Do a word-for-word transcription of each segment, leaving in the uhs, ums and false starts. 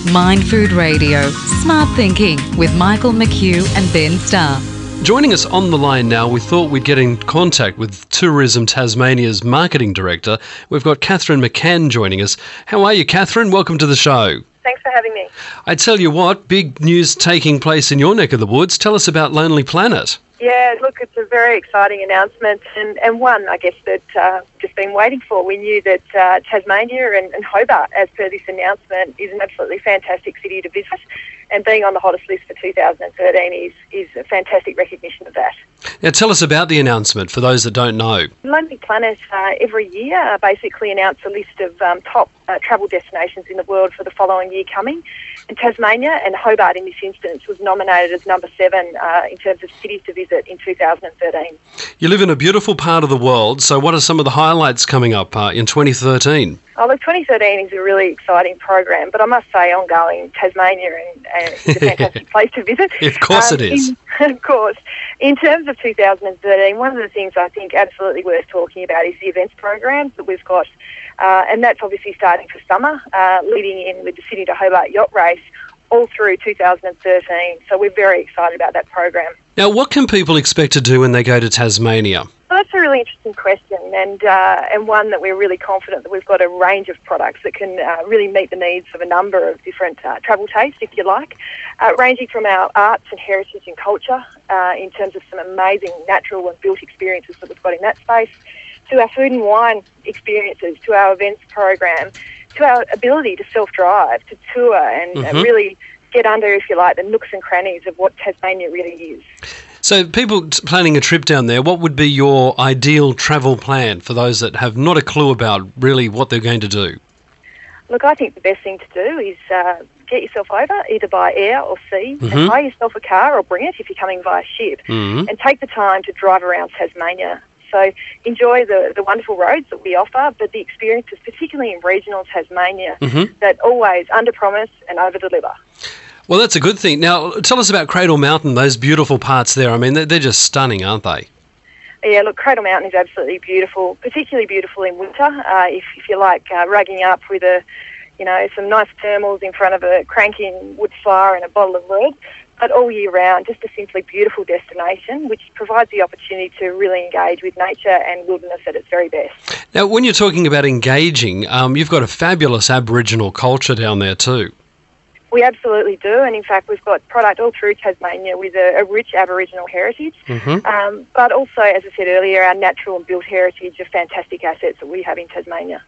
Mind Food Radio, Smart Thinking with Michael McHugh and Ben Starr. Joining us on the line now, we thought we'd get in contact with Tourism Tasmania's Marketing Director. We've got Catherine McCann joining us. How are you, Catherine? Welcome to the show. Thanks for having me. I tell you what, big news taking place in your neck of the woods. Tell us about Lonely Planet. Yeah, look, it's a very exciting announcement and, and one, I guess, that uh, we've just been waiting for. We knew that uh, Tasmania and, and Hobart, as per this announcement, is an absolutely fantastic city to visit, and being on the hottest list for two thousand thirteen is, is a fantastic recognition of that. Now, tell us about the announcement for those that don't know. Lonely Planet uh, every year uh, basically announce a list of um, top uh, travel destinations in the world for the following year coming. And Tasmania, and Hobart in this instance, was nominated as number seven uh, in terms of cities to visit in two thousand thirteen. You live in a beautiful part of the world, so what are some of the highlights coming up uh, in twenty thirteen? Oh, look, twenty thirteen is a really exciting program, but I must say ongoing, Tasmania and, and is a fantastic place to visit. Of course um, it is. In, of course. In terms of two thousand thirteen, one of the things I think absolutely worth talking about is the events programs that we've got. Uh, and that's obviously starting for summer, uh, leading in with the Sydney to Hobart Yacht Race all through two thousand thirteen. So we're very excited about that program. Now, what can people expect to do when they go to Tasmania? Well, that's a really interesting question, and uh, and one that we're really confident that we've got a range of products that can uh, really meet the needs of a number of different uh, travel tastes, if you like, uh, ranging from our arts and heritage and culture uh, in terms of some amazing natural and built experiences that we've got in that space, to our food and wine experiences, to our events program, to our ability to self-drive, to tour and, mm-hmm. and really get under, if you like, the nooks and crannies of what Tasmania really is. So people planning a trip down there, what would be your ideal travel plan for those that have not a clue about really what they're going to do? Look, I think the best thing to do is uh, get yourself over either by air or sea mm-hmm. and hire yourself a car or bring it if you're coming via ship mm-hmm. and take the time to drive around Tasmania. So enjoy the, the wonderful roads that we offer, but the experiences, particularly in regional Tasmania, mm-hmm. that always under-promise and over-deliver. Well, that's a good thing. Now, tell us about Cradle Mountain, those beautiful parts there. I mean, they're, they're just stunning, aren't they? Yeah, look, Cradle Mountain is absolutely beautiful, particularly beautiful in winter. Uh, if, if you like uh, rugging up with a, you know, some nice thermals in front of a cranking wood fire and a bottle of red. But all year round, just a simply beautiful destination, which provides the opportunity to really engage with nature and wilderness at its very best. Now, when you're talking about engaging, um, you've got a fabulous Aboriginal culture down there too. We absolutely do, and in fact we've got product all through Tasmania with a, a rich Aboriginal heritage, mm-hmm. um, but also, as I said earlier, our natural and built heritage of fantastic assets that we have in Tasmania.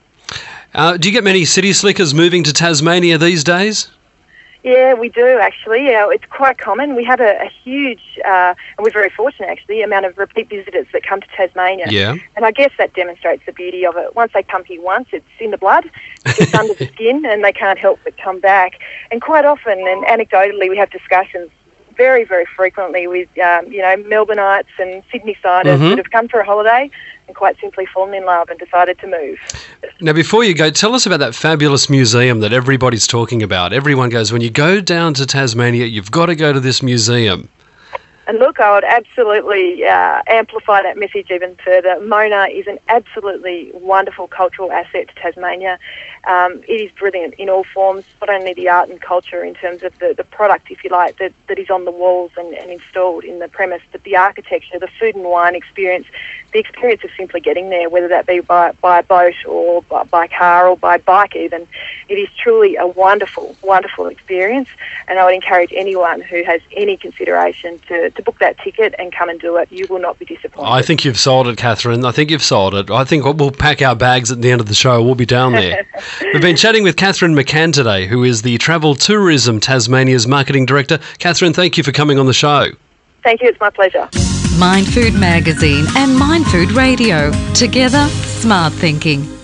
Uh, do you get many city slickers moving to Tasmania these days? Yeah, we do actually. You know, it's quite common. We have a, a huge, uh, and we're very fortunate actually, amount of repeat visitors that come to Tasmania. Yeah. And I guess that demonstrates the beauty of it. Once they come here once, it's in the blood, it's under the skin, and they can't help but come back. And quite often, and anecdotally, we have discussions very, very frequently with, um, you know, Melbourneites and Sydney-siders mm-hmm. that have come for a holiday and quite simply fallen in love and decided to move. Now, before you go, tell us about that fabulous museum that everybody's talking about. Everyone goes, when you go down to Tasmania, you've got to go to this museum. And look, I would absolutely uh, amplify that message even further. Mona is an absolutely wonderful cultural asset to Tasmania. Um, it is brilliant in all forms, not only the art and culture in terms of the, the product, if you like, that, that is on the walls and, and installed in the premise, but the architecture, the food and wine experience, the experience of simply getting there, whether that be by, by boat or by, by car or by bike even. It is truly a wonderful, wonderful experience, and I would encourage anyone who has any consideration to, to book that ticket and come and do it. You will not be disappointed. I think you've sold it, Catherine. I think you've sold it. I think we'll pack our bags at the end of the show. We'll be down there. We've been chatting with Catherine McCann today, who is the Travel Tourism Tasmania's Marketing Director. Catherine, thank you for coming on the show. Thank you. It's my pleasure. Mind Food Magazine and Mind Food Radio. Together, smart thinking.